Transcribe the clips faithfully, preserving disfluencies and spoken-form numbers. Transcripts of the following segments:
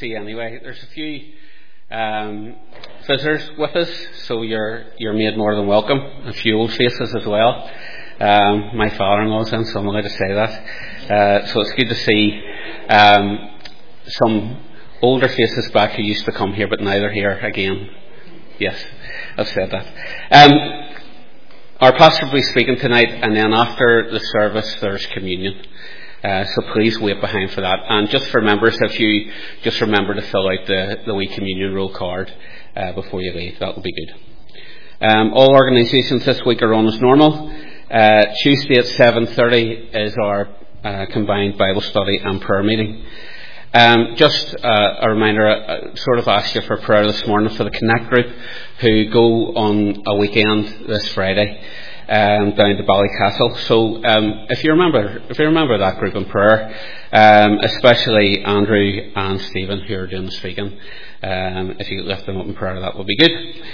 see anyway. There's a few um, visitors with us, so you're you're made more than welcome. A few old faces as well. Um, my father-in-law's in, so I'm allowed to say that. Uh, so it's good to see um, some older faces back who used to come here, but now they're here again. Yes, I've said that. Um, our pastor will be speaking tonight, and then after the service there's communion. Uh, so please wait behind for that. And just for members, if you just remember to fill out the, the wee communion roll card uh, before you leave, that will be good. Um, all organisations this week are on as normal. Uh, Tuesday at seven thirty is our uh, combined Bible study and prayer meeting. Um, just uh, a reminder, I sort of asked you for prayer this morning for the Connect group who go on a weekend this Friday um, down to Ballycastle. So um, if you remember, if you remember that group in prayer, um, especially Andrew and Stephen who are doing the speaking, um, if you lift them up in prayer, that would be good.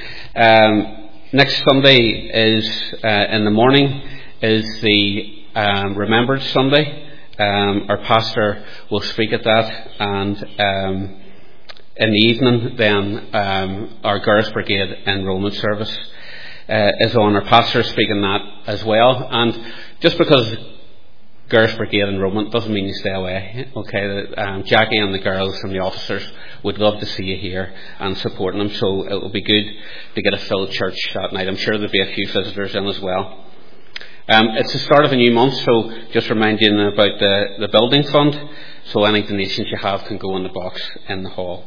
Um, next Sunday is uh, in the morning is the um, Remembered Sunday. Um, our pastor will speak at that, and um, in the evening then um, our Girls Brigade enrolment service uh, is on. Our pastor is speaking that as well, and just because Girls Brigade enrolment doesn't mean you stay away. Okay, um, Jackie and the girls and the officers would love to see you here and supporting them, so it will be good to get a filled church that night. I'm sure there'll be a few visitors in as well. Um, it's the start of a new month, so just remind you about the, the building fund, so any donations you have can go in the box in the hall.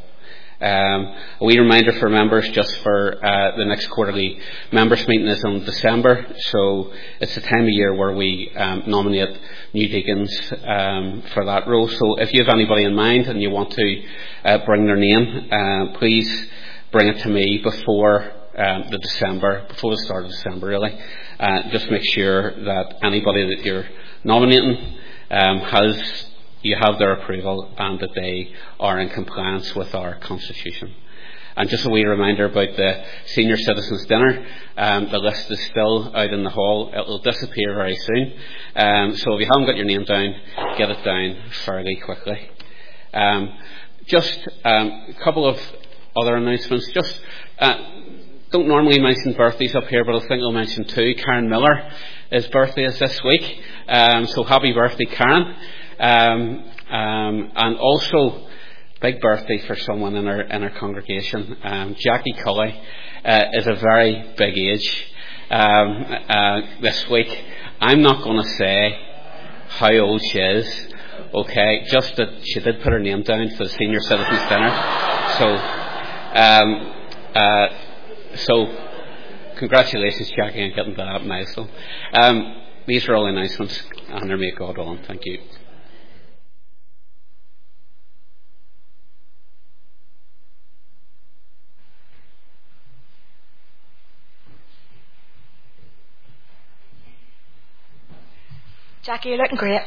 Um, a wee reminder for members, just for uh, the next quarterly members meeting is in December, so it's the time of year where we um, nominate new deacons um, for that role. So if you have anybody in mind and you want to uh, bring their name, uh, please bring it to me before um, the December, before the start of December really. Uh, just make sure that anybody that you're nominating um, has you have their approval and that they are in compliance with our constitution. And just a wee reminder about the Senior Citizens Dinner. Um, the list is still out in the hall. It will disappear very soon. Um, so if you haven't got your name down, get it down fairly quickly. Um, just um, a couple of other announcements. Just uh, don't normally mention birthdays up here, but I think I'll mention two. Karen Miller, his birthday is this week. Um, so happy birthday, Karen. Um, um, and also, big birthday for someone in our in our congregation. Um, Jackie Cully uh, is a very big age um, uh, this week. I'm not going to say how old she is, okay, just that she did put her name down for the Senior Citizens Dinner. So, um, uh, so congratulations, Jackie, on getting to that milestone. Um, these are all announcements, and they're made God willing. Thank you. Jackie, you're looking great.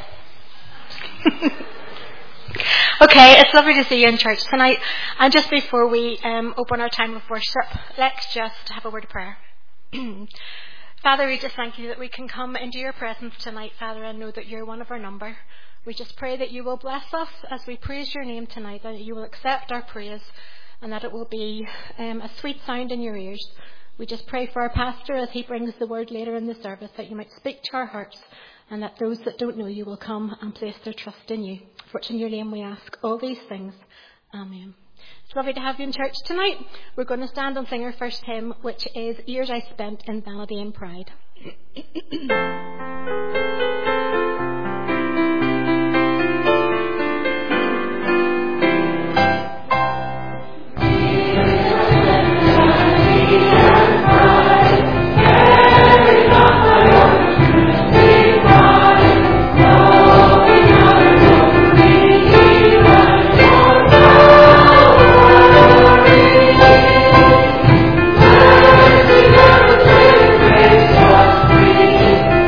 Okay, it's lovely to see you in church tonight. And just before we um, open our time of worship, let's just have a word of prayer. Father, we just thank you that we can come into your presence tonight, Father, and know that you're one of our number. We just pray that you will bless us as we praise your name tonight, that you will accept our praise, and that it will be um, a sweet sound in your ears. We just pray for our pastor as he brings the word later in the service, that you might speak to our hearts, and that those that don't know you will come and place their trust in you. For which in your name we ask all these things. Amen. It's lovely to have you in church tonight. We're going to stand and sing our first hymn, which is Years I Spent in Vanity and Pride. Thank you.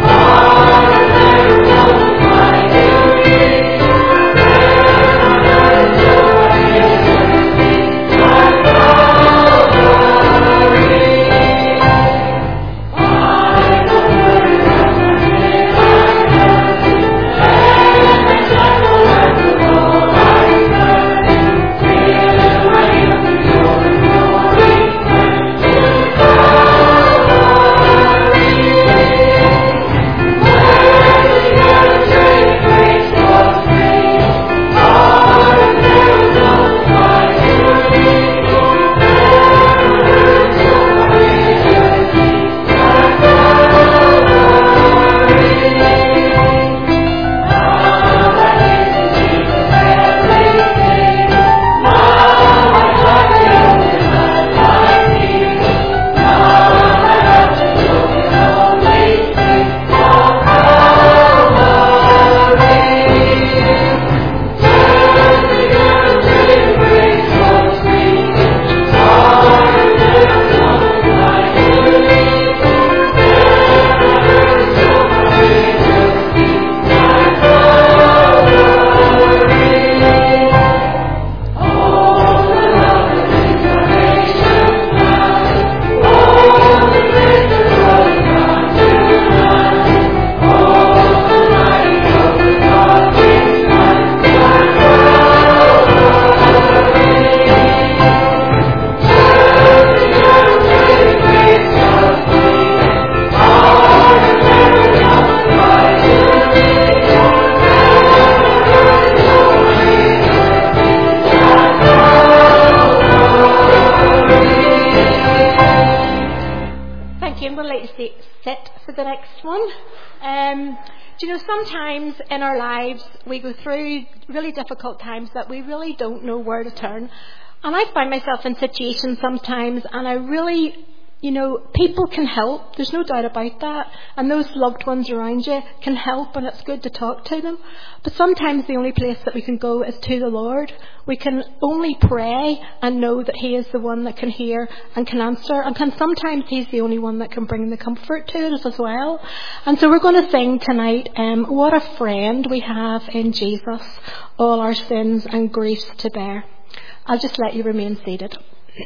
next one. Um, do you know, sometimes in our lives we go through really difficult times that we really don't know where to turn. And I find myself in situations sometimes, and I really, you know, people can help. There's no doubt about that. And those loved ones around you can help, and it's good to talk to them. But sometimes the only place that we can go is to the Lord. We can only pray and know that He is the one that can hear and can answer. And can sometimes He's the only one that can bring the comfort to us as well. And so we're going to sing tonight, um, what a friend we have in Jesus, all our sins and griefs to bear. I'll just let you remain seated.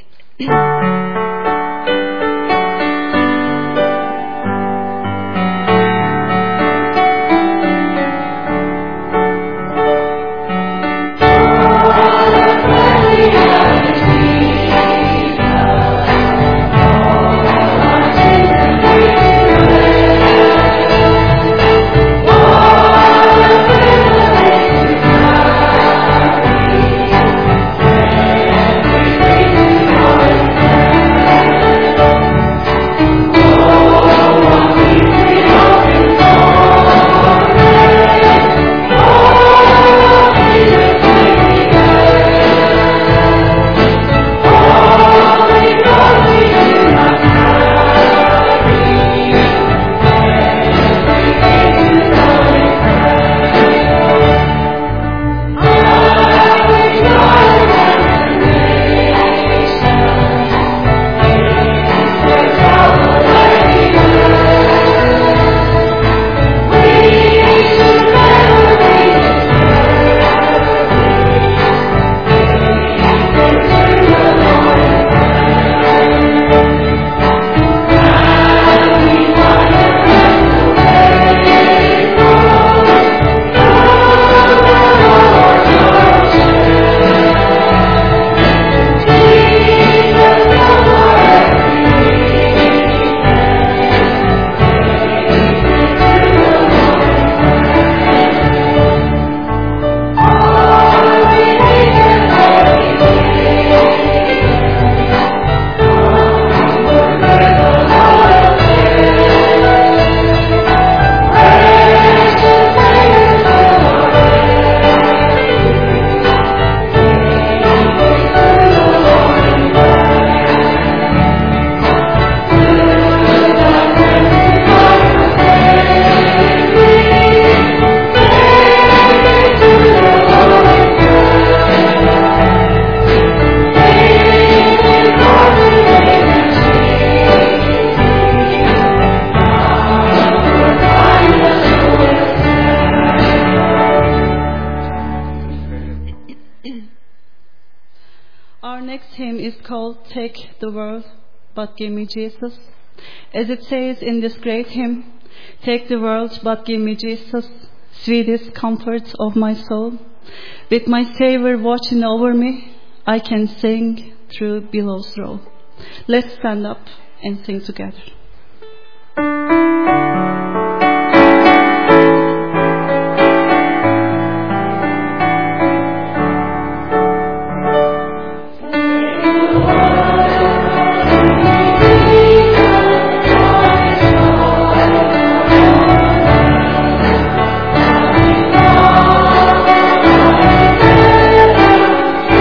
Take the world, but give me Jesus. As it says in this great hymn, take the world, but give me Jesus, sweetest comfort of my soul. With my Savior watching over me, I can sing through billows roll. Let's stand up and sing together.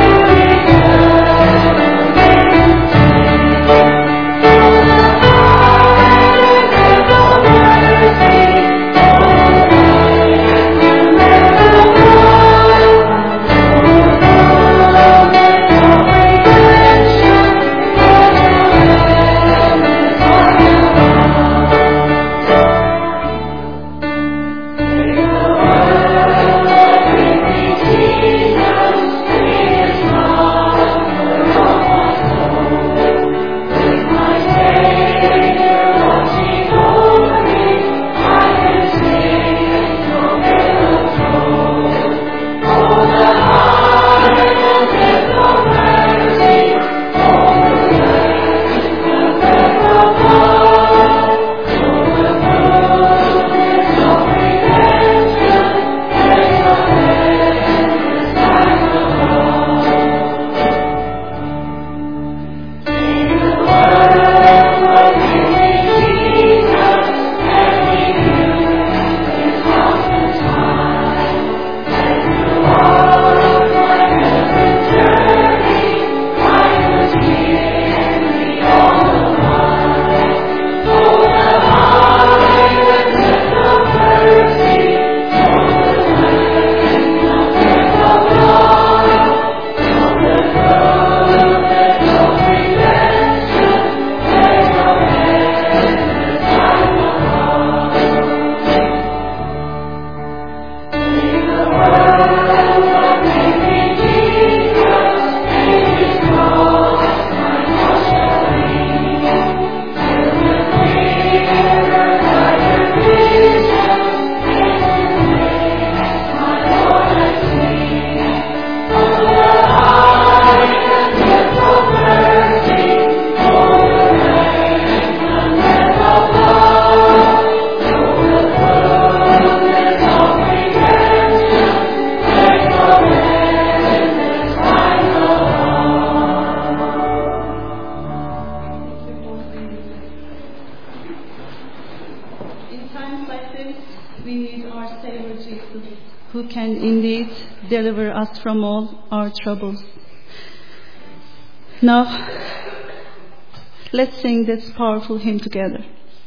Oh times like this, we need our Savior Jesus, who can indeed deliver us from all our troubles. Now, let's sing this powerful hymn together.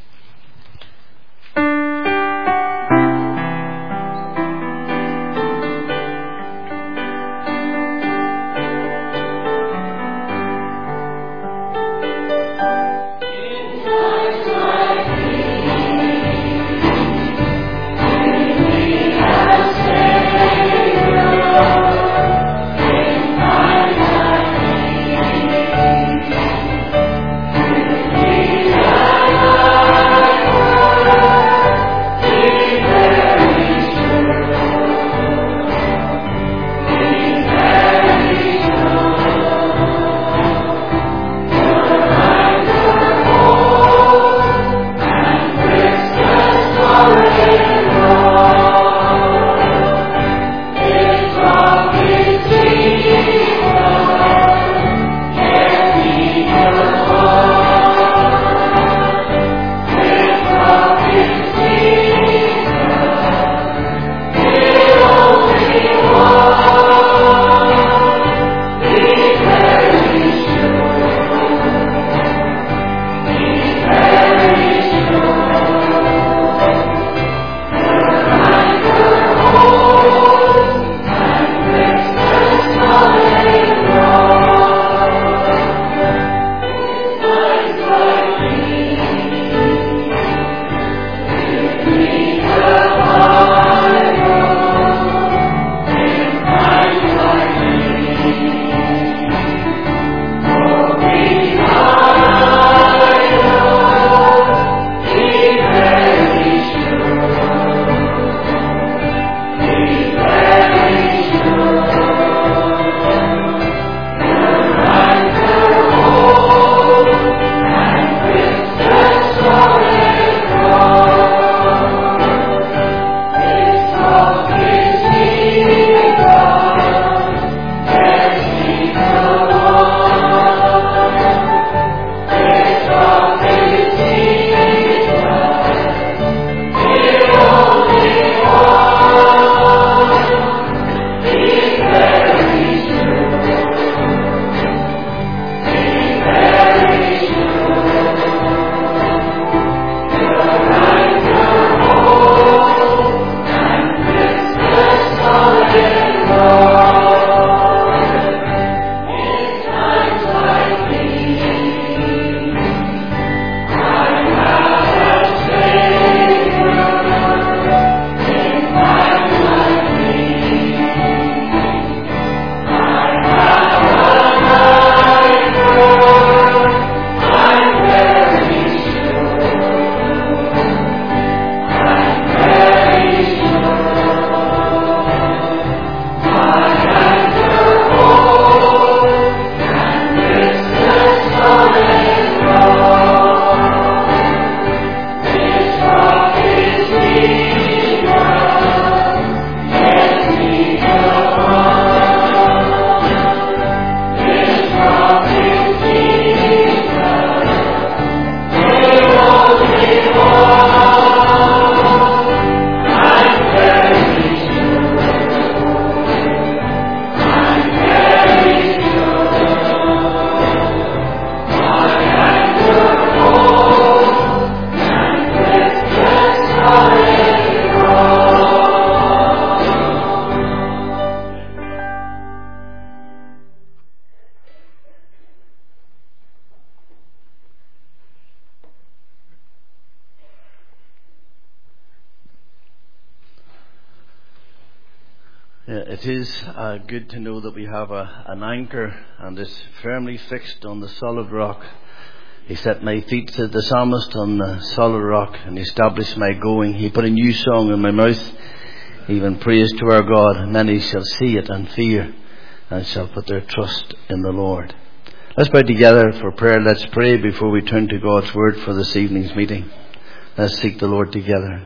It is uh, good to know that we have a, an anchor and is firmly fixed on the solid rock. He set my feet, said the psalmist, on the solid rock, and he established my going. He put a new song in my mouth, even praise to our God. Many shall see it and fear, and shall put their trust in the Lord. Let's bow together for prayer. Let's pray before we turn to God's word for this evening's meeting. Let's seek the Lord together.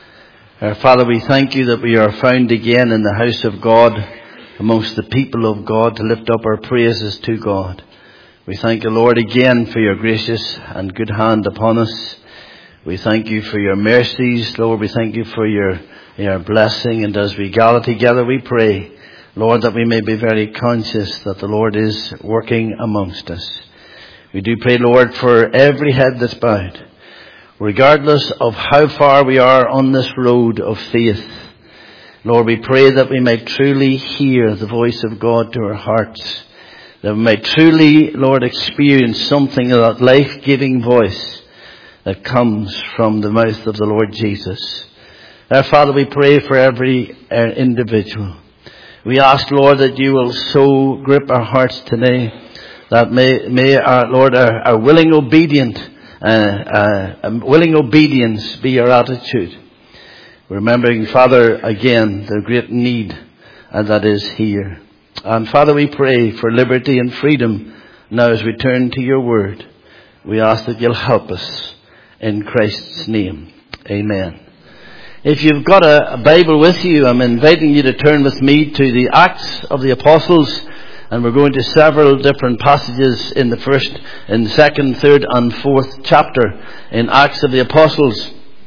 Our Father, we thank you that we are found again in the house of God, amongst the people of God, to lift up our praises to God. We thank you, Lord, again for your gracious and good hand upon us. We thank you for your mercies, Lord. We thank you for your, your blessing. And as we gather together, we pray, Lord, that we may be very conscious that the Lord is working amongst us. We do pray, Lord, for every head that's bowed, regardless of how far we are on this road of faith. Lord, we pray that we may truly hear the voice of God to our hearts, that we may truly, Lord, experience something of that life-giving voice that comes from the mouth of the Lord Jesus. Our Father, we pray for every uh, individual. We ask, Lord, that you will so grip our hearts today that may, may our, Lord, our, our willing obedient, uh, uh, willing obedience be our attitude. Remembering, Father, again, the great need uh, that is here. And Father, we pray for liberty and freedom now as we turn to your word. We ask that you'll help us. In Christ's name. Amen. If you've got a, a Bible with you, I'm inviting you to turn with me to the Acts of the Apostles. And we're going to several different passages in the first, in the second, third and fourth chapter in Acts of the Apostles.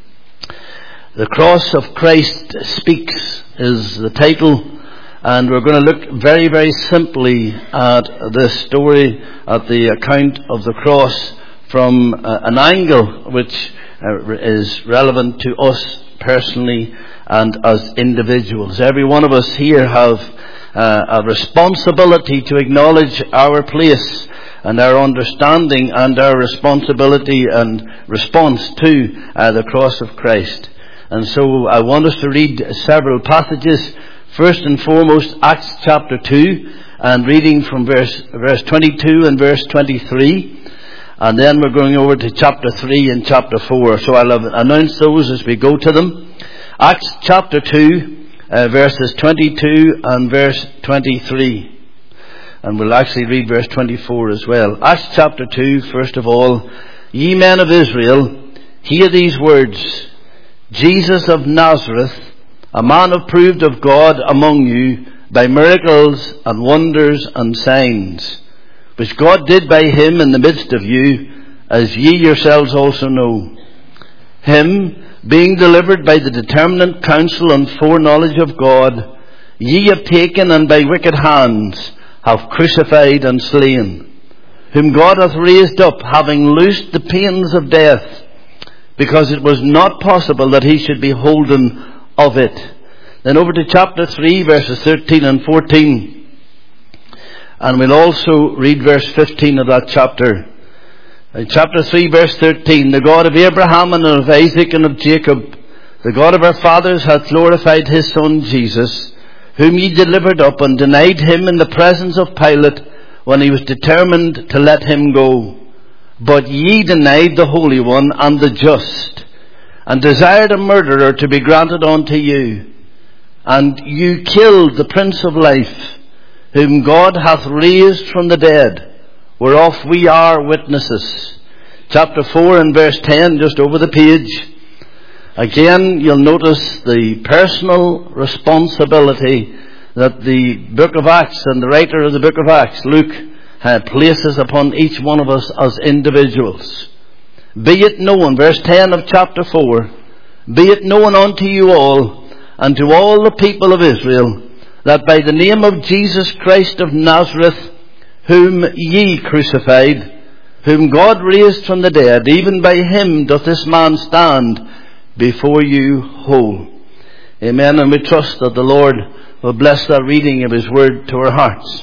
The Cross of Christ Speaks is the title. And we're going to look very, very simply at this story, at the account of the cross, from uh, an angle which uh, is relevant to us personally and as individuals. Every one of us here have uh, a responsibility to acknowledge our place and our understanding and our responsibility and response to uh, the cross of Christ. And so I want us to read several passages. First and foremost, Acts chapter two, and reading from verse verse twenty-two and verse twenty-three. And then we're going over to chapter three and chapter four. So I'll announce those as we go to them. Acts chapter two, uh, verses twenty-two and verse twenty-three. And we'll actually read verse twenty-four as well. Acts chapter two, first of all. Ye men of Israel, hear these words. Jesus of Nazareth, a man approved of God among you by miracles and wonders and signs, which God did by him in the midst of you, as ye yourselves also know. Him, being delivered by the determinate counsel and foreknowledge of God, ye have taken and by wicked hands have crucified and slain, whom God hath raised up, having loosed the pains of death, because it was not possible that he should be holden of it. Then over to chapter three, verses thirteen and fourteen. And we'll also read verse fifteen of that chapter. In chapter three, verse thirteen. The God of Abraham and of Isaac and of Jacob, the God of our fathers, hath glorified his Son Jesus, whom ye delivered up and denied him in the presence of Pilate, when he was determined to let him go. But ye denied the Holy One and the Just, and desired a murderer to be granted unto you. And you killed the Prince of Life, whom God hath raised from the dead, whereof we are witnesses. Chapter four and verse ten, just over the page. Again, you'll notice the personal responsibility that the book of Acts and the writer of the book of Acts, Luke, uh, places upon each one of us as individuals. Be it known, verse ten of chapter four, be it known unto you all, and to all the people of Israel, that by the name of Jesus Christ of Nazareth, whom ye crucified, whom God raised from the dead, even by him doth this man stand before you whole. Amen. And we trust that the Lord will bless the reading of his word to our hearts.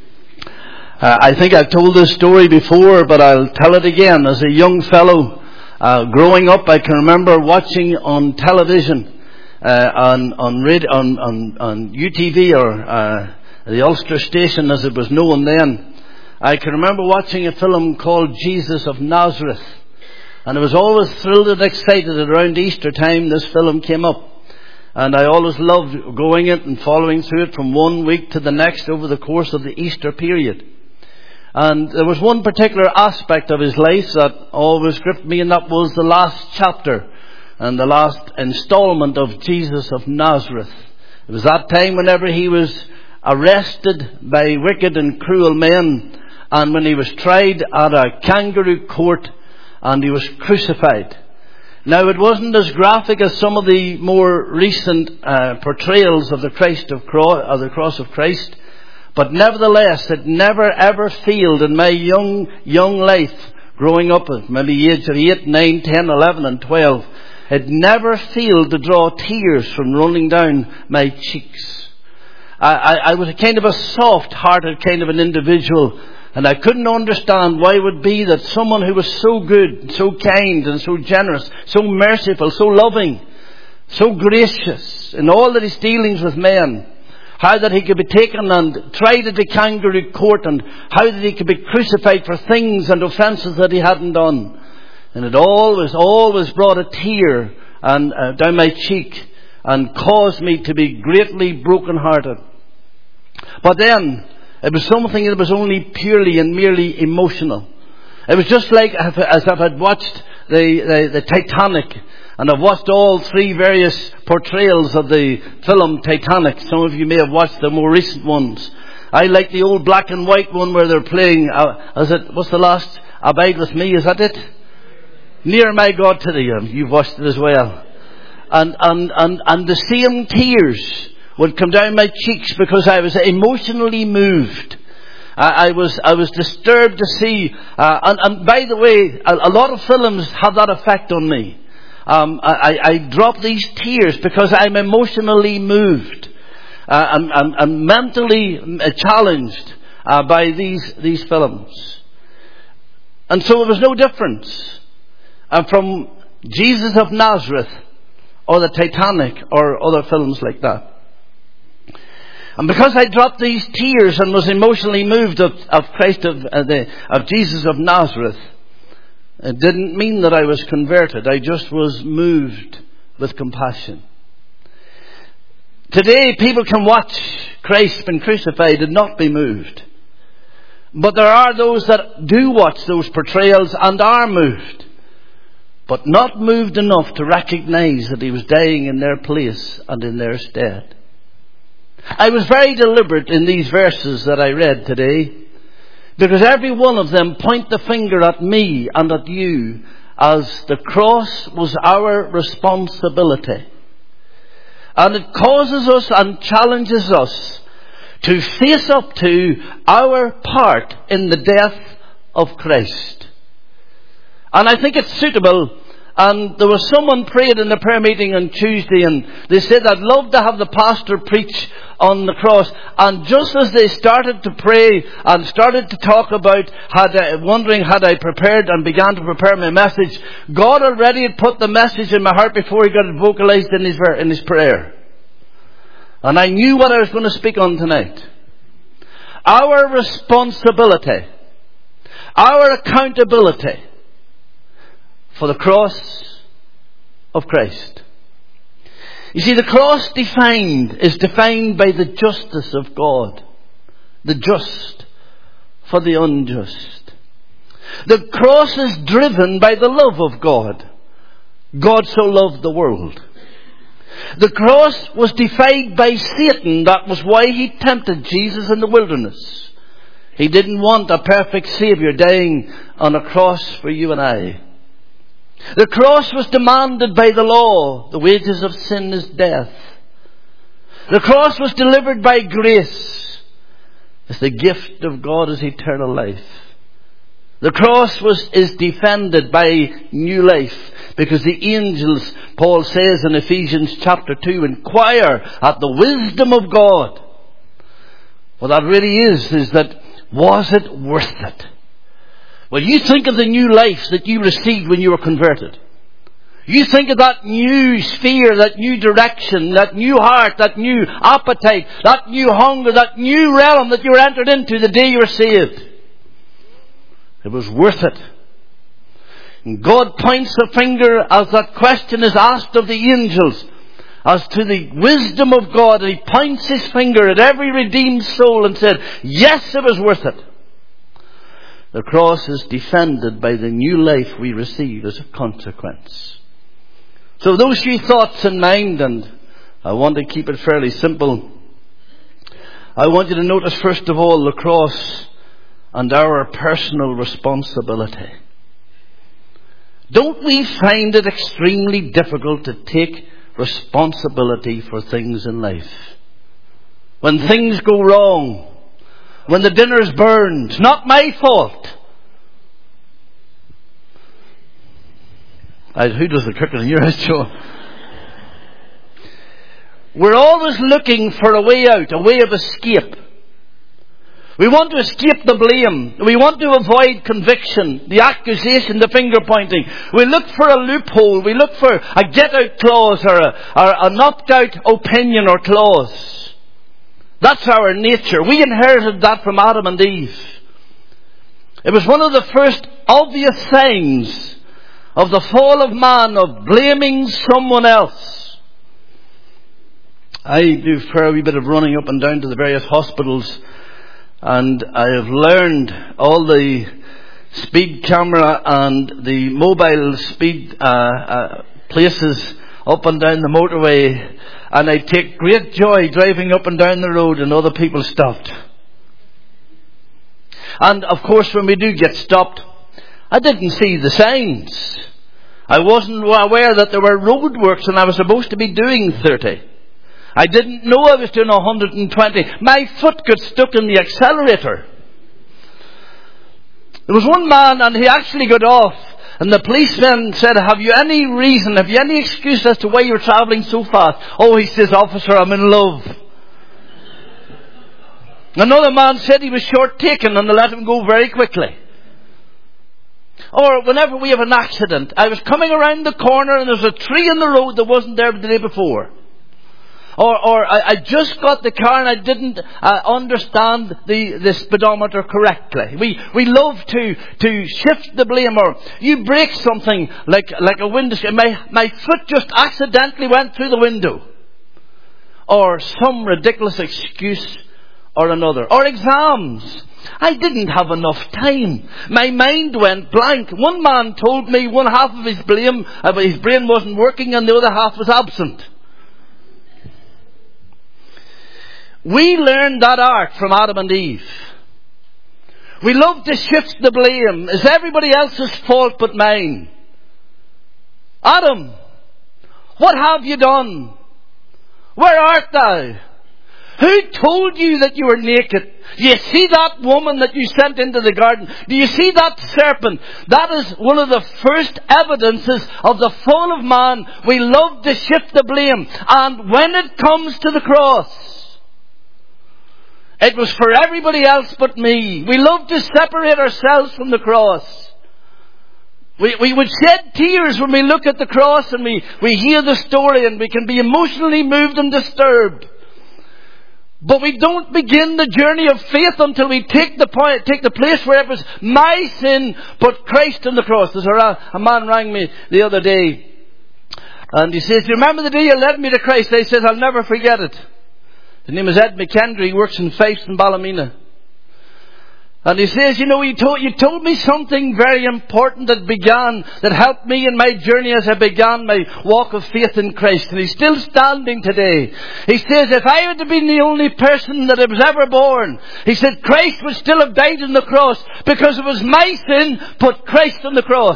Uh, I think I've told this story before, but I'll tell it again. As a young fellow, uh, growing up, I can remember watching on television, Uh, on on, radio, on on on U T V, or uh, the Ulster station as it was known then. I can remember watching a film called Jesus of Nazareth, and I was always thrilled and excited that around Easter time this film came up, and I always loved going it and following through it from one week to the next over the course of the Easter period. And there was one particular aspect of his life that always gripped me, and that was the last chapter and the last installment of Jesus of Nazareth. It was that time whenever he was arrested by wicked and cruel men, and when he was tried at a kangaroo court and he was crucified. Now, it wasn't as graphic as some of the more recent uh, portrayals of the Christ of, Cro- of the cross of Christ, but nevertheless, it never ever failed in my young young life, growing up at maybe age of eight, nine, ten, eleven, and twelve. It never failed to draw tears from running down my cheeks. I, I, I was a kind of a soft-hearted kind of an individual, and I couldn't understand why it would be that someone who was so good, so kind, and so generous, so merciful, so loving, so gracious in all of his dealings with men, how that he could be taken and tried at the kangaroo court, and how that he could be crucified for things and offences that he hadn't done. And it always, always brought a tear and uh, down my cheek and caused me to be greatly broken-hearted. But then, it was something that was only purely and merely emotional. It was just like as if I'd watched the, the, the Titanic, and I've watched all three various portrayals of the film Titanic. Some of you may have watched the more recent ones. I like the old black and white one where they're playing, uh, is it, what's the last, Abide With Me, is that it? Near My God to Thee. You've watched it as well. And, and, and, and the same tears would come down my cheeks because I was emotionally moved. I, I was I was disturbed to see, uh, and, and by the way, a, a lot of films have that effect on me. Um, I, I drop these tears because I'm emotionally moved. Uh, I'm, I'm, I'm mentally challenged uh, by these these films. And so it was no difference uh, from Jesus of Nazareth or the Titanic or other films like that. And because I dropped these tears and was emotionally moved of, of Christ of, uh, the, of Jesus of Nazareth, it didn't mean that I was converted. I just was moved with compassion. Today, people can watch Christ been crucified and not be moved. But there are those that do watch those portrayals and are moved, but not moved enough to recognize that he was dying in their place and in their stead. I was very deliberate in these verses that I read today, because every one of them point the finger at me and at you, as the cross was our responsibility. And it causes us and challenges us to face up to our part in the death of Christ. And I think it's suitable. And there was someone prayed in the prayer meeting on Tuesday, and they said, I'd love to have the pastor preach on the cross. And just as they started to pray and started to talk about, had I, wondering had I prepared and began to prepare my message, God already had put the message in my heart before he got it vocalized in his, in his prayer. And I knew what I was going to speak on tonight. Our responsibility, our accountability for the cross of Christ. You see, the cross defined is defined by the justice of God. The just for the unjust. The cross is driven by the love of God. God so loved the world. The cross was defied by Satan. That was why he tempted Jesus in the wilderness. He didn't want a perfect Saviour dying on a cross for you and I. The cross was demanded by the law. The wages of sin is death. The cross was delivered by grace. As the gift of God is eternal life. The cross was is defended by new life. Because the angels, Paul says in Ephesians chapter two, inquire at the wisdom of God. What that really is, is that, was it worth it? Well, you think of the new life that you received when you were converted. You think of that new sphere, that new direction, that new heart, that new appetite, that new hunger, that new realm that you were entered into the day you were saved. It was worth it. And God points the finger as that question is asked of the angels as to the wisdom of God. And he points his finger at every redeemed soul and said, yes, it was worth it. The cross is defended by the new life we receive as a consequence. So those few thoughts in mind, and I want to keep it fairly simple. I want you to notice first of all the cross and our personal responsibility. Don't we find it extremely difficult to take responsibility for things in life? When things go wrong, when the dinner's burned, not my fault. I, who does the cooking in your house, Joe? We're always looking for a way out, a way of escape. We want to escape the blame. We want to avoid conviction, the accusation, the finger pointing. We look for a loophole. We look for a get-out clause or a, or a knocked-out opinion or clause. That's our nature. We inherited that from Adam and Eve. It was one of the first obvious signs of the fall of man, of blaming someone else. I do a fair wee bit of running up and down to the various hospitals, and I have learned all the speed camera and the mobile speed uh, uh, places up and down the motorway, and I take great joy driving up and down the road and other people stopped. And of course, when we do get stopped, I didn't see the signs. I wasn't aware that there were roadworks and I was supposed to be doing thirty. I didn't know I was doing one hundred twenty. My foot got stuck in the accelerator. There was one man, and he actually got off, and the policeman said, have you any reason, have you any excuse as to why you're travelling so fast? Oh, he says, officer, I'm in love. Another man said he was short taken and they let him go very quickly. Or whenever we have an accident, I was coming around the corner and there's a tree in the road that wasn't there the day before. Or, or I, I just got the car and I didn't uh, understand the, the speedometer correctly. We we love to to shift the blame. Or you break something like like a window. My my foot just accidentally went through the window. Or some ridiculous excuse or another. Or exams. I didn't have enough time. My mind went blank. One man told me one half of his blame, uh, his brain wasn't working, and the other half was absent. We learned that art from Adam and Eve. We love to shift the blame. It's everybody else's fault but mine. Adam, what have you done? Where art thou? Who told you that you were naked? Do you see that woman that you sent into the garden? Do you see that serpent? That is one of the first evidences of the fall of man. We love to shift the blame. And when it comes to the cross, it was for everybody else but me. We love to separate ourselves from the cross. We, we would shed tears when we look at the cross and we, we hear the story, and we can be emotionally moved and disturbed. But we don't begin the journey of faith until we take the point, take the place where it was my sin, but Christ on the cross. There's a, a man rang me the other day, and he says, do you remember the day you led me to Christ? I said, I'll never forget it. His name is Ed McKendry. He works in Fife in Ballymena. And he says, you know, you told, you told me something very important that began, that helped me in my journey as I began my walk of faith in Christ. And he's still standing today. He says, if I had been the only person that was ever born, he said, Christ would still have died on the cross, because it was my sin put Christ on the cross.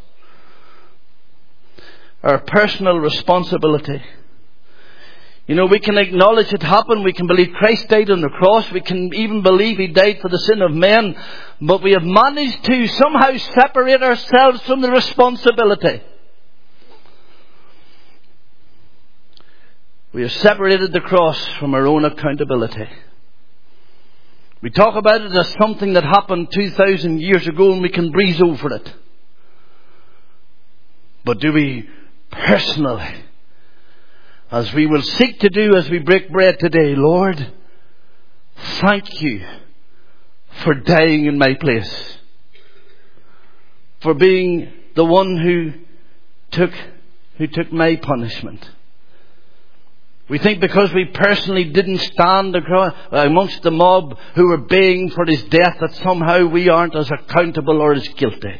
Our personal responsibility. You know, we can acknowledge it happened. We can believe Christ died on the cross. We can even believe He died for the sin of men. But we have managed to somehow separate ourselves from the responsibility. We have separated the cross from our own accountability. We talk about it as something that happened two thousand years ago and we can breeze over it. But do we personally, as we will seek to do as we break bread today, Lord, thank you for dying in my place, for being the one who took who took my punishment. We think because we personally didn't stand amongst the mob who were baying for His death that somehow we aren't as accountable or as guilty.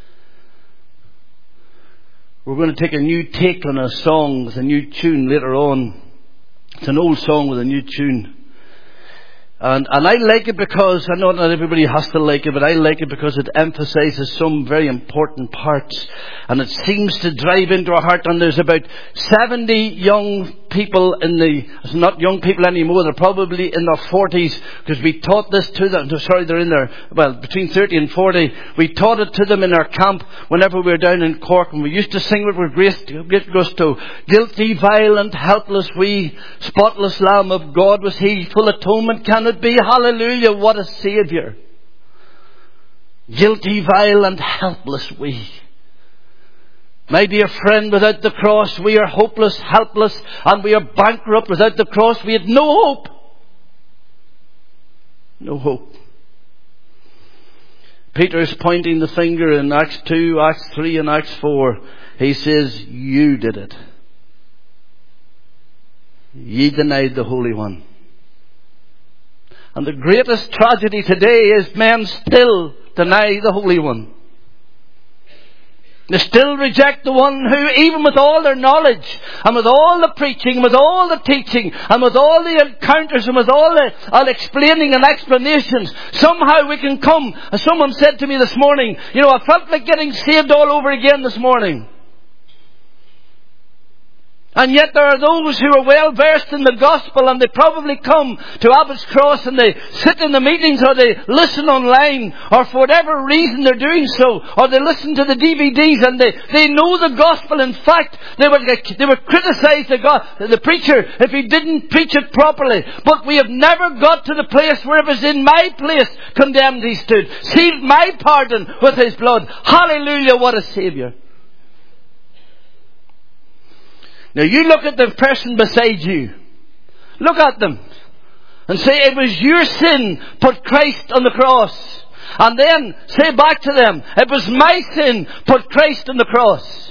We're going to take a new take on a song with a new tune later on. It's an old song with a new tune. And, and I like it because, I know not everybody has to like it, but I like it because it emphasizes some very important parts. And it seems to drive into our heart. And there's about seventy young people in the, it's not young people anymore, they're probably in their forties, because we taught this to them, sorry, they're in their, well, between thirty and forty. We taught it to them in our camp whenever we were down in Cork, and we used to sing it with great, great gusto. Guilty, violent, helpless, we, spotless Lamb of God was He, full atonement can it be? Hallelujah, what a Saviour. Guilty, violent, helpless, we. My dear friend, without the cross we are hopeless, helpless, and we are bankrupt. Without the cross we had no hope. No hope. Peter is pointing the finger in Acts two, Acts three and Acts four. He says, you did it. Ye denied the Holy One. And the greatest tragedy today is men still deny the Holy One. They still reject the one who, even with all their knowledge, and with all the preaching, and with all the teaching, and with all the encounters, and with all the all explaining and explanations, somehow we can come. As someone said to me this morning, you know, I felt like getting saved all over again this morning. And yet there are those who are well versed in the gospel, and they probably come to Abbott's Cross and they sit in the meetings, or they listen online, or for whatever reason they're doing so, or they listen to the D V Ds and they, they know the gospel. In fact, they would, they would criticize the, God, the preacher if he didn't preach it properly. But we have never got to the place where it was in my place condemned he stood, sealed my pardon with his blood. Hallelujah, what a Saviour. Now you look at the person beside you. Look at them. And say, it was your sin put Christ on the cross. And then say back to them, it was my sin put Christ on the cross.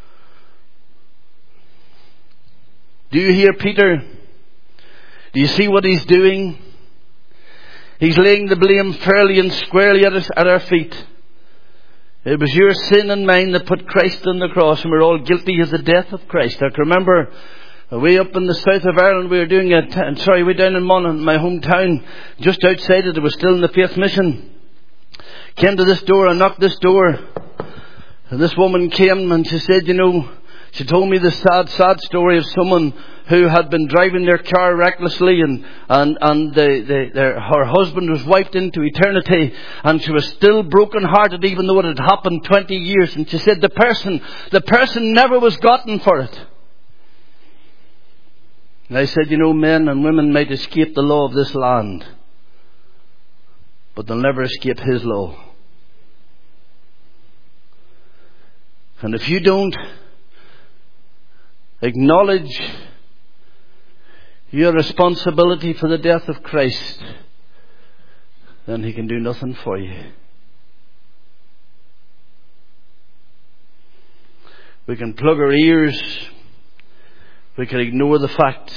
Do you hear Peter? Do you see what he's doing? He's laying the blame fairly and squarely at, us, at our feet. It was your sin and mine that put Christ on the cross, and we're all guilty of the death of Christ. I can remember way up in the south of Ireland, we were doing a, t- sorry, way down in Monaghan, my hometown, just outside it, it was still in the Faith Mission. Came to this door and knocked this door. And this woman came and she said, you know, she told me the sad, sad story of someone who had been driving their car recklessly, and and and the, the, their, her husband was wiped into eternity, and she was still broken-hearted even though it had happened twenty years. And she said the person, the person never was gotten for it. And I said, you know, men and women might escape the law of this land, but they'll never escape His law. And if you don't acknowledge your responsibility for the death of Christ, then He can do nothing for you. We can plug our ears. We can ignore the facts.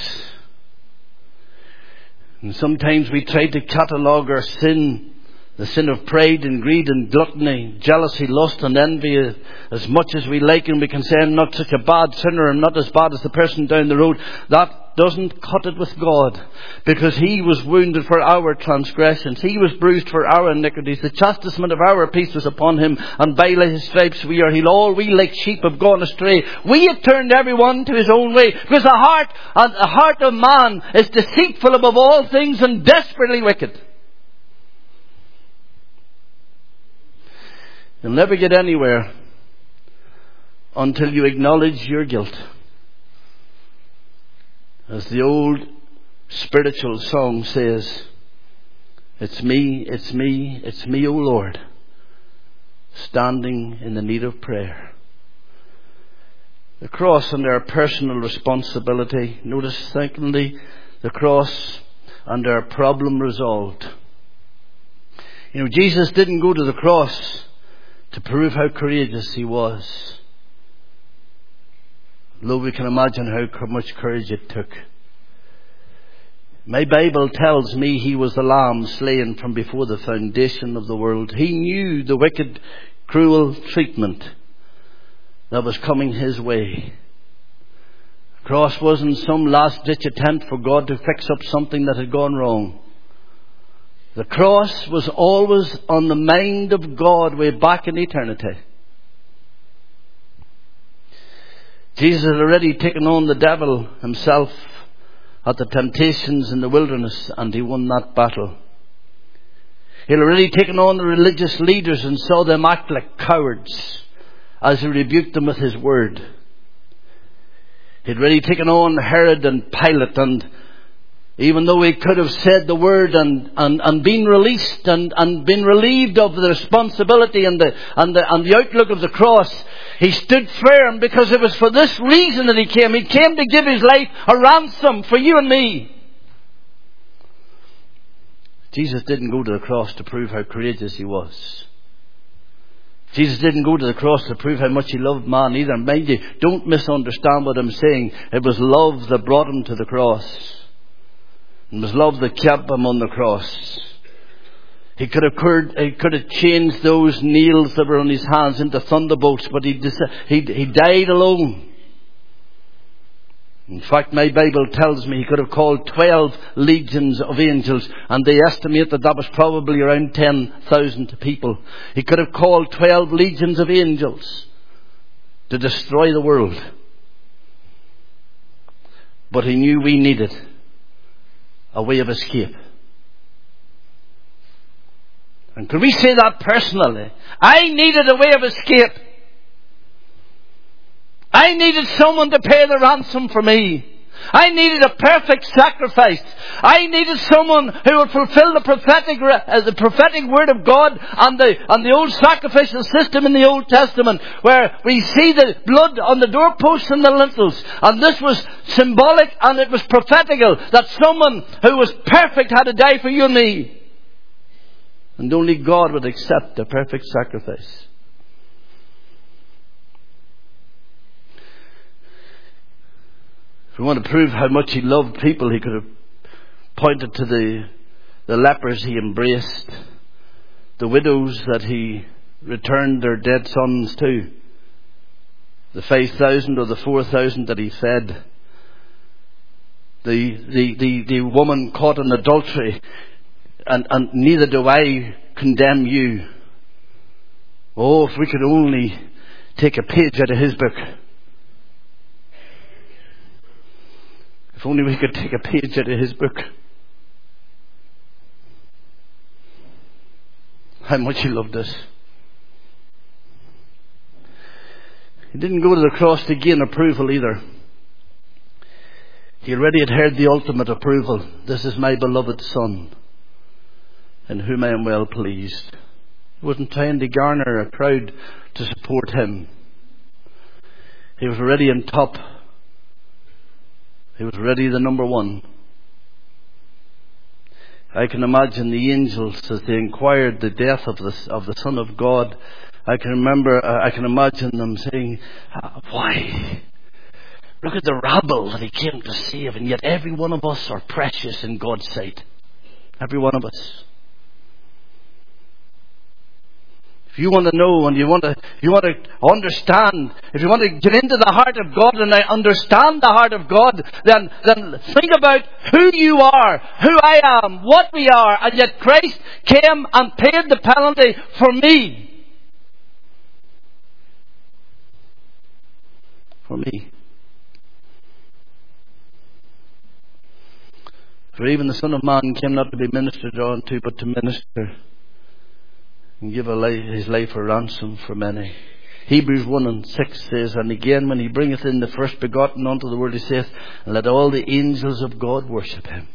And sometimes we try to catalogue our sin, the sin of pride and greed and gluttony, jealousy, lust and envy, as much as we like, and we can say, I'm not such a bad sinner, I'm not as bad as the person down the road. That doesn't cut it with God, because He was wounded for our transgressions, He was bruised for our iniquities, the chastisement of our peace was upon Him, and by His stripes we are healed. All we like sheep have gone astray. We have turned everyone to his own way, because the heart and the heart of man is deceitful above all things and desperately wicked. You'll never get anywhere until you acknowledge your guilt. As the old spiritual song says, it's me, it's me, it's me, O Lord, standing in the need of prayer. The cross and our personal responsibility. Notice, secondly, the cross and our problem resolved. You know, Jesus didn't go to the cross to prove how courageous He was, though we can imagine how much courage it took. My Bible tells me He was the Lamb slain from before the foundation of the world. He knew the wicked, cruel treatment that was coming His way. The cross wasn't some last-ditch attempt for God to fix up something that had gone wrong. The cross was always on the mind of God way back in eternity. Jesus had already taken on the devil himself at the temptations in the wilderness, and he won that battle. He had already taken on the religious leaders and saw them act like cowards as he rebuked them with his word. He had already taken on Herod and Pilate, and even though he could have said the word and, and, and been released and, and been relieved of the responsibility and the, and, the, and the outlook of the cross, he stood firm, because it was for this reason that he came. He came to give his life a ransom for you and me. Jesus didn't go to the cross to prove how courageous he was. Jesus didn't go to the cross to prove how much he loved man either. Mind you, don't misunderstand what I'm saying. It was love that brought him to the cross. It was love that kept him on the cross. He could have cured, he could have changed those nails that were on his hands into thunderbolts, but he he he died alone. In fact, my Bible tells me he could have called twelve legions of angels, and they estimate that that was probably around ten thousand people. He could have called twelve legions of angels to destroy the world. But he knew we needed a way of escape. And can we say that personally? I needed a way of escape. I needed someone to pay the ransom for me. I needed a perfect sacrifice. I needed someone who would fulfill the prophetic, uh, the prophetic word of God and the, and the old sacrificial system in the Old Testament, where we see the blood on the doorposts and the lintels. And this was symbolic and it was prophetical, that someone who was perfect had to die for you and me. And only God would accept a perfect sacrifice. If we want to prove how much he loved people, he could have pointed to the, the lepers he embraced, the widows that he returned their dead sons to, the five thousand or the four thousand that he fed, the, the, the, the woman caught in adultery. And, and neither do I condemn you. Oh, if we could only take a page out of his book. If only we could take a page out of his book. How much he loved us. He didn't go to the cross to gain approval either. He already had heard the ultimate approval. This is my beloved Son, in whom I am well pleased. He wasn't trying to garner a crowd to support him. He was already on top. He was already the number one. I can imagine the angels as they inquired the death of the, of the Son of God. I can remember, uh, I can imagine them saying, why? Look at the rabble that he came to save, and yet every one of us are precious in God's sight. Every one of us. If you want to know and you want to, you want to understand, if you want to get into the heart of God and understand the heart of God, then, then think about who you are, who I am, what we are, and yet Christ came and paid the penalty for me. For me. For even the Son of Man came not to be ministered unto, but to minister, and give a life, his life a ransom for many. Hebrews one and six says, and again when he bringeth in the first begotten unto the world, he saith, and let all the angels of God worship him.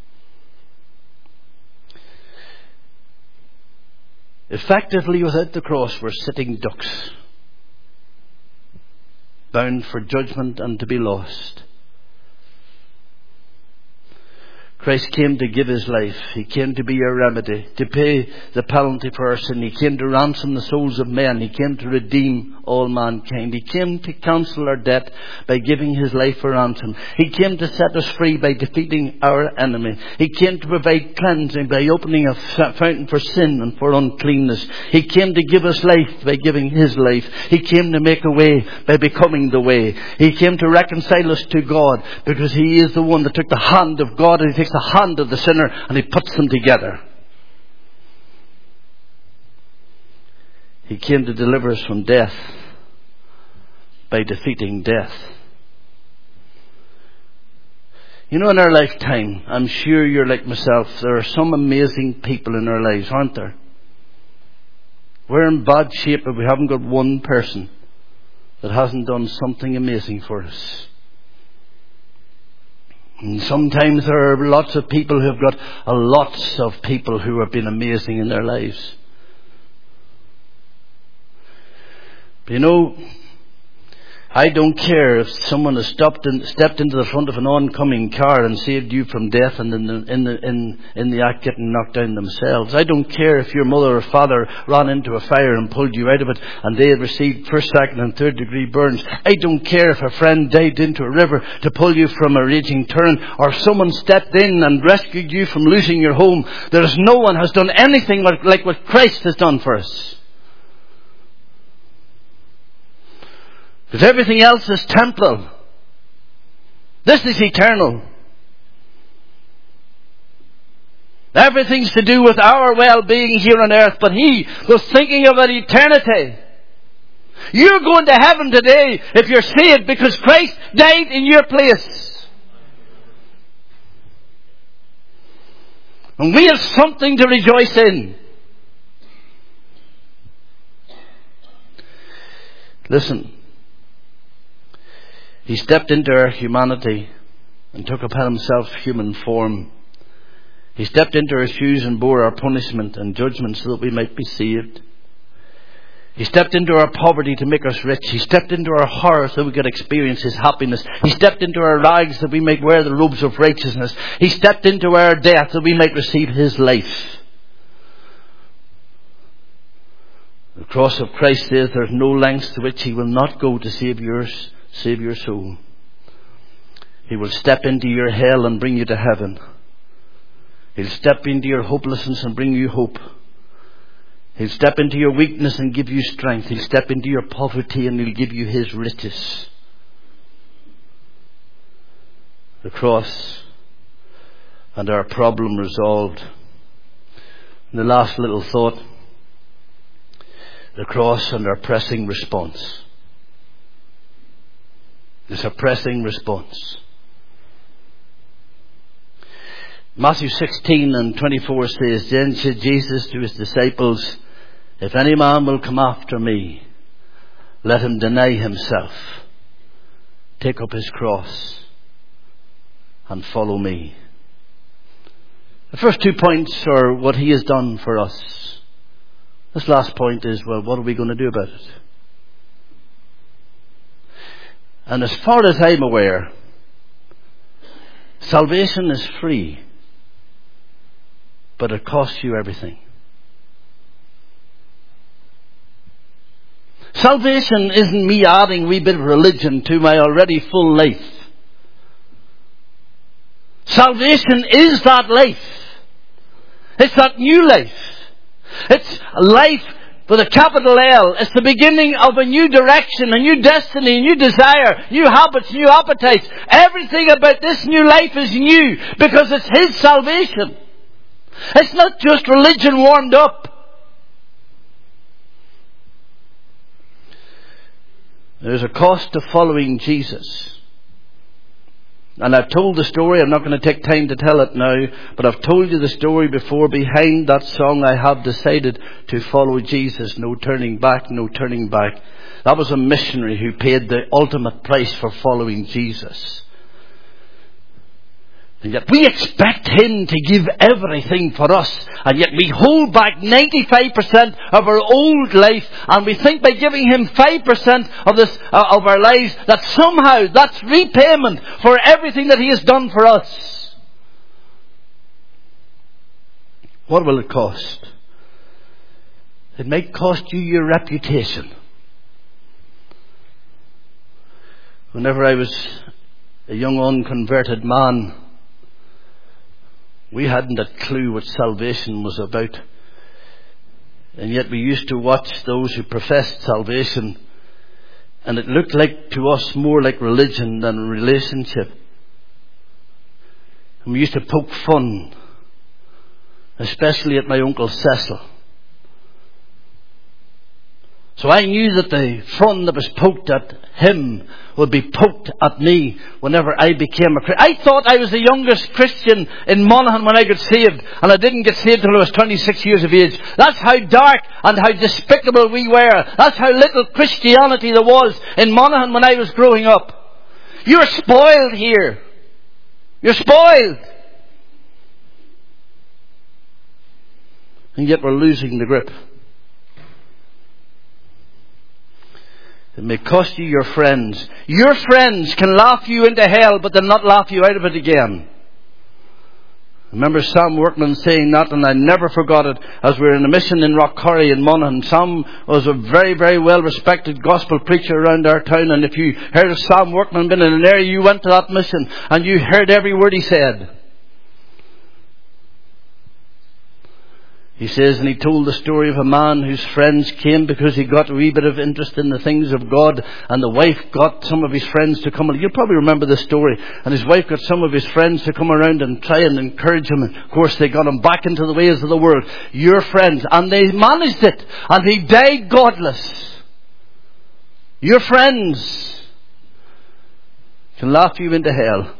Effectively, without the cross, we're sitting ducks, bound for judgment and to be lost. Christ came to give his life. He came to be our remedy, to pay the penalty for our sin. He came to ransom the souls of men. He came to redeem all mankind. He came to cancel our debt by giving his life for ransom. He came to set us free by defeating our enemy. He came to provide cleansing by opening a fountain for sin and for uncleanness. He came to give us life by giving his life. He came to make a way by becoming the way. He came to reconcile us to God, because he is the one that took the hand of God and he takes the hand of the sinner and he puts them together. He came to deliver us from death by defeating death. You know, in our lifetime, I'm sure you're like myself, there are some amazing people in our lives, aren't there? We're in bad shape, but we haven't got one person that hasn't done something amazing for us. And sometimes there are lots of people who have got a lots of people who have been amazing in their lives. But you know, I don't care if someone has stopped in, stepped into the front of an oncoming car and saved you from death and in the, in, the, in, in the act getting knocked down themselves. I don't care if your mother or father ran into a fire and pulled you out of it and they had received first, second and third degree burns. I don't care if a friend dived into a river to pull you from a raging torrent, or someone stepped in and rescued you from losing your home. There is no one has done anything like what Christ has done for us. Because everything else is temporal. This is eternal. Everything's to do with our well-being here on earth, but He was thinking of an eternity. You're going to heaven today if you're saved because Christ died in your place. And we have something to rejoice in. Listen. He stepped into our humanity and took upon Himself human form. He stepped into our shoes and bore our punishment and judgment so that we might be saved. He stepped into our poverty to make us rich. He stepped into our horror so we could experience His happiness. He stepped into our rags that we might wear the robes of righteousness. He stepped into our death that we might receive His life. The cross of Christ says there's no lengths to which He will not go to save yours. Save your soul. He will step into your hell and bring you to heaven. He'll step into your hopelessness and bring you hope. He'll step into your weakness and give you strength. He'll step into your poverty and He'll give you His riches. The cross and our problem resolved. And the last little thought. The cross and our pressing response. It's a pressing response. Matthew sixteen and twenty-four says, Then said Jesus to His disciples, If any man will come after me, let him deny himself, take up his cross, and follow me. The first two points are what He has done for us. This last point is, well, what are we going to do about it? And as far as I'm aware, salvation is free, but it costs you everything. Salvation isn't me adding a wee bit of religion to my already full life. Salvation is that life. It's that new life. It's a life with a capital L. It's the beginning of a new direction, a new destiny, a new desire, new habits, new appetites. Everything about this new life is new because it's His salvation. It's not just religion warmed up. There's a cost to following Jesus. And I've told the story. I'm not going to take time to tell it now, but I've told you the story before. Behind that song, I have decided to follow Jesus. No turning back, no turning back. That was a missionary who paid the ultimate price for following Jesus. And yet we expect Him to give everything for us. And yet we hold back ninety-five percent of our old life. And we think by giving Him five percent of this, uh, of our lives, that somehow that's repayment for everything that He has done for us. What will it cost? It might cost you your reputation. Whenever I was a young unconverted man, we hadn't a clue what salvation was about. And yet we used to watch those who professed salvation, and it looked like to us more like religion than a relationship. And we used to poke fun, especially at my Uncle Cecil. So I knew that the fun that was poked at him would be poked at me whenever I became a Christian. I thought I was the youngest Christian in Monaghan when I got saved, and I didn't get saved until I was twenty-six years of age. That's how dark and how despicable we were. That's how little Christianity there was in Monaghan when I was growing up. You're spoiled here. You're spoiled. And yet we're losing the grip. It may cost you your friends. Your friends can laugh you into hell, but they'll not laugh you out of it again. I remember Sam Workman saying that, and I never forgot it, as we were in a mission in Rockcurry in Monaghan. Sam was a very, very well-respected gospel preacher around our town, and if you heard of Sam Workman been in an area, you went to that mission, and you heard every word he said. He says, and he told the story of a man whose friends came because he got a wee bit of interest in the things of God, and the wife got some of his friends to come. You'll probably remember this story. And his wife got some of his friends to come around and try and encourage him. And of course, they got him back into the ways of the world. Your friends. And they managed it. And he died godless. Your friends can laugh you into hell.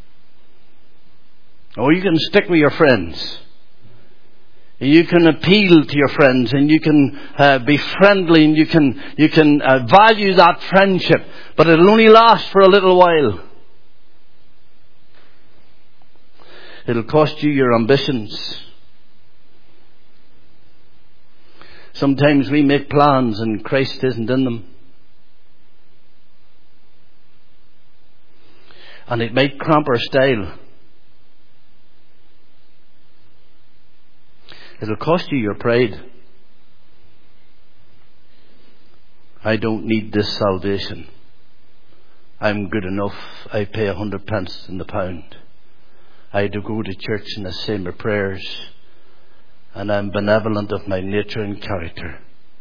Or you can stick with your friends. You can appeal to your friends, and you can uh, be friendly, and you can you can uh, value that friendship, but it'll only last for a little while. It'll cost you your ambitions. Sometimes we make plans and Christ isn't in them. And it might cramp our style. It'll cost you your pride. I don't need this salvation. I'm good enough. I pay a hundred pence in the pound. I do go to church and I say my prayers. And I'm benevolent of my nature and character.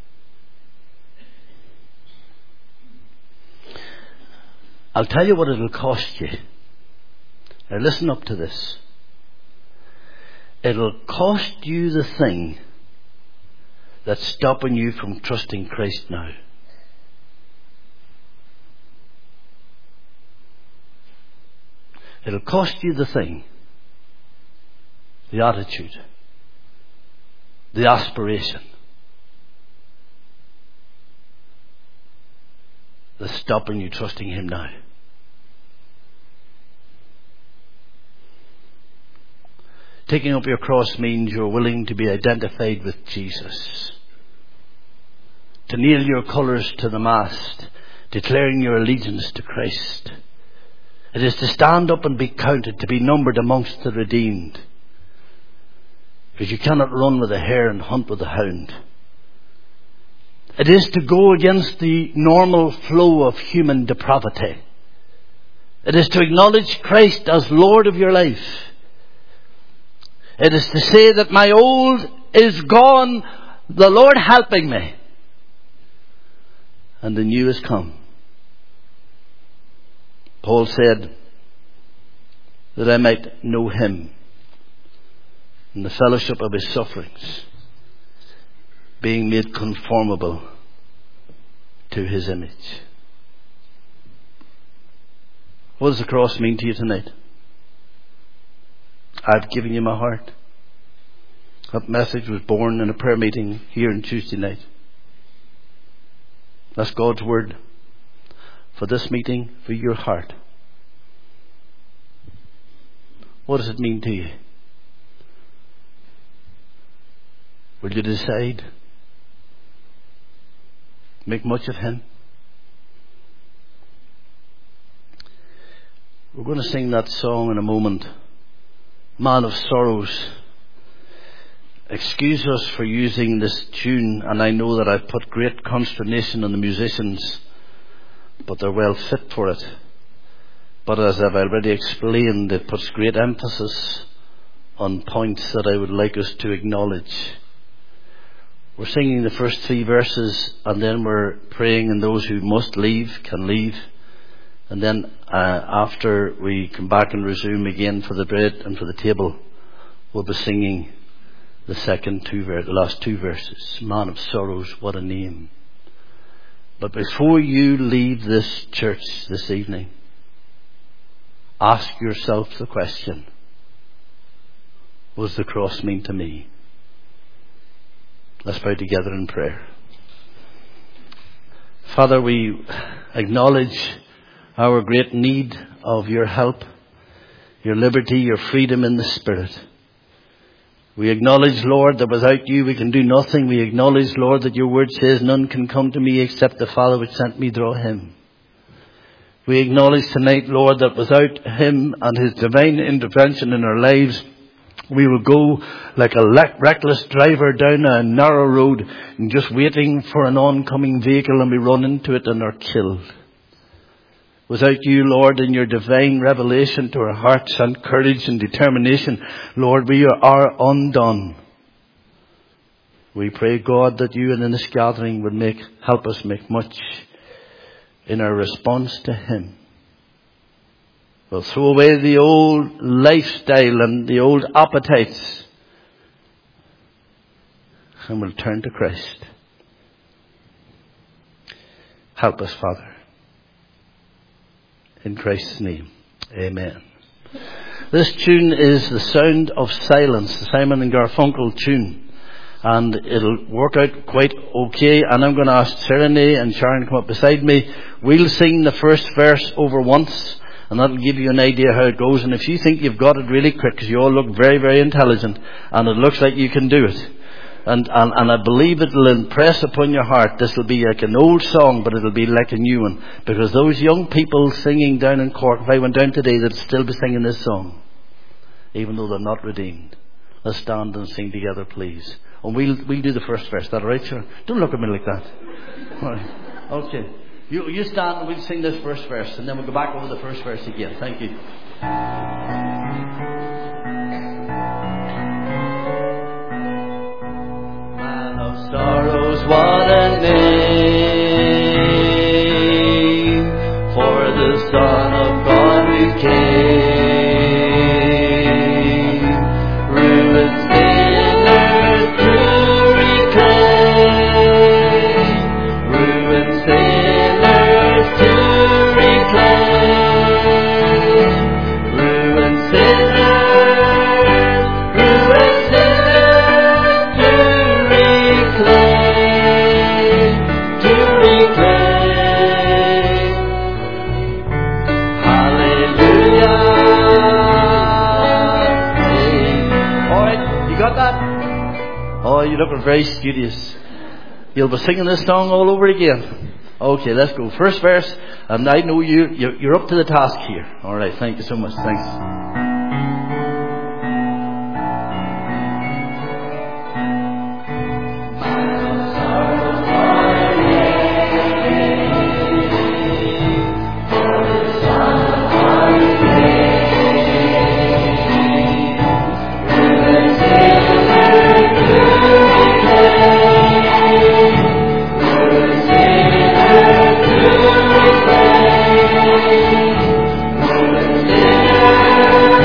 I'll tell you what it'll cost you. Now listen up to this. It'll cost you the thing that's stopping you from trusting Christ now. It'll cost you the thing, the attitude, the aspiration that's stopping you trusting Him now. Taking up your cross means you're willing to be identified with Jesus. To nail your colours to the mast, declaring your allegiance to Christ. It is to stand up and be counted, to be numbered amongst the redeemed. Because you cannot run with a hare and hunt with a hound. It is to go against the normal flow of human depravity. It is to acknowledge Christ as Lord of your life. It is to say that my old is gone, the Lord helping me, and the new has come. Paul said that I might know Him in the fellowship of His sufferings, being made conformable to His image. What does the cross mean to you tonight? I've given you my heart. That message was born in a prayer meeting here on Tuesday night. That's God's word for this meeting, for your heart. What does it mean to you? Will you decide? Make much of Him? We're going to sing that song in a moment. Man of Sorrows. Excuse us for using this tune, and I know that I've put great consternation on the musicians, but they're well fit for it. But as I've already explained, it puts great emphasis on points that I would like us to acknowledge. We're singing the first three verses, and then we're praying, and those who must leave can leave. And then uh, after we come back and resume again for the bread and for the table, we'll be singing the second two ver- the last two verses. Man of Sorrows, what a name. But before you leave this church this evening, ask yourself the question, what does the cross mean to me? Let's bow together in prayer. Father, we acknowledge our great need of your help, your liberty, your freedom in the Spirit. We acknowledge, Lord, that without you we can do nothing. We acknowledge, Lord, that your word says none can come to me except the Father which sent me draw him. We acknowledge tonight, Lord, that without him and his divine intervention in our lives, we will go like a reckless driver down a narrow road and just waiting for an oncoming vehicle, and we run into it and are killed. Without you, Lord, in your divine revelation to our hearts and courage and determination, Lord, we are undone. We pray, God, that you in this gathering would make help us make much in our response to him. We'll throw away the old lifestyle and the old appetites, and we'll turn to Christ. Help us, Father. In Christ's name, amen. This tune is the Sound of Silence, the Simon and Garfunkel tune. And it'll work out quite okay. And I'm going to ask Serenay and Sharon to come up beside me. We'll sing the first verse over once, and that'll give you an idea how it goes. And if you think you've got it really quick, because you all look very, very intelligent, and it looks like you can do it, And, and, and I believe it will impress upon your heart. This will be like an old song, but it'll be like a new one. Because those young people singing down in Cork, if I went down today, they'd still be singing this song, even though they're not redeemed. Let's stand and sing together, please. And we'll, we'll do the first verse. Is that all right, sir? Don't look at me like that. All right. Okay. You, you stand and we'll sing this first verse, and then we'll go back over the first verse again. Thank you. Sorrows, what a name for the Son of God who came, ruined sinners to reclaim, ruined sinners to reclaim, ruined sinners, ruined sinners to reclaim, to reclaim. Hallelujah. All right, you got that? Oh, you're looking very studious. You'll be singing this song all over again. Okay, let's go. First verse, and I know you, you're up to the task here. All right, thank you so much. Thanks. Reclaim,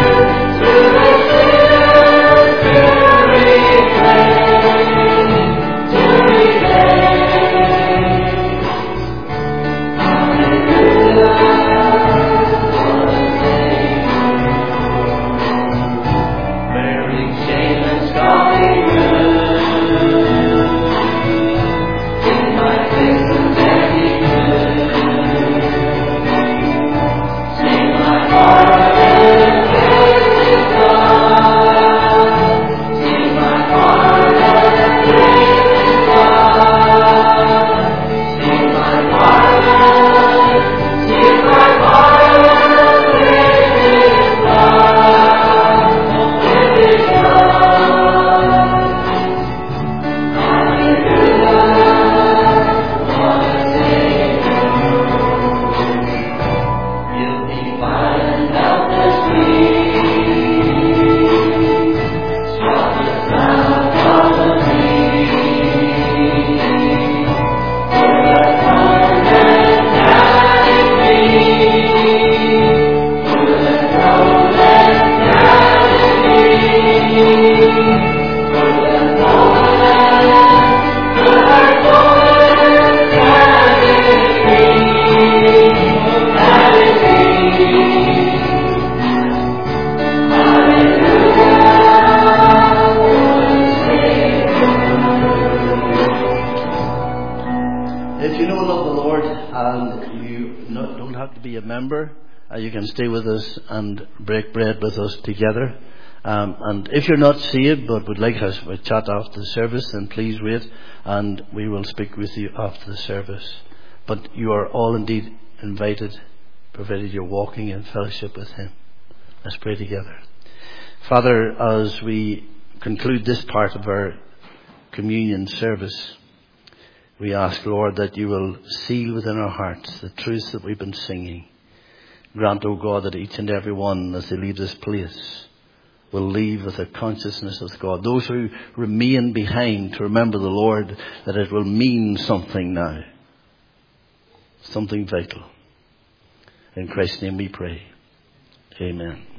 member, uh, you can stay with us and break bread with us together. Um, and if you're not saved but would like us to chat after the service, then please wait and we will speak with you after the service. But you are all indeed invited, provided you're walking in fellowship with Him. Let's pray together. Father, as we conclude this part of our communion service, we ask, Lord, that you will seal within our hearts the truths that we've been singing. Grant, O God, that each and every one, as they leave this place, will leave with a consciousness of God. Those who remain behind to remember the Lord, that it will mean something now. Something vital. In Christ's name we pray. Amen.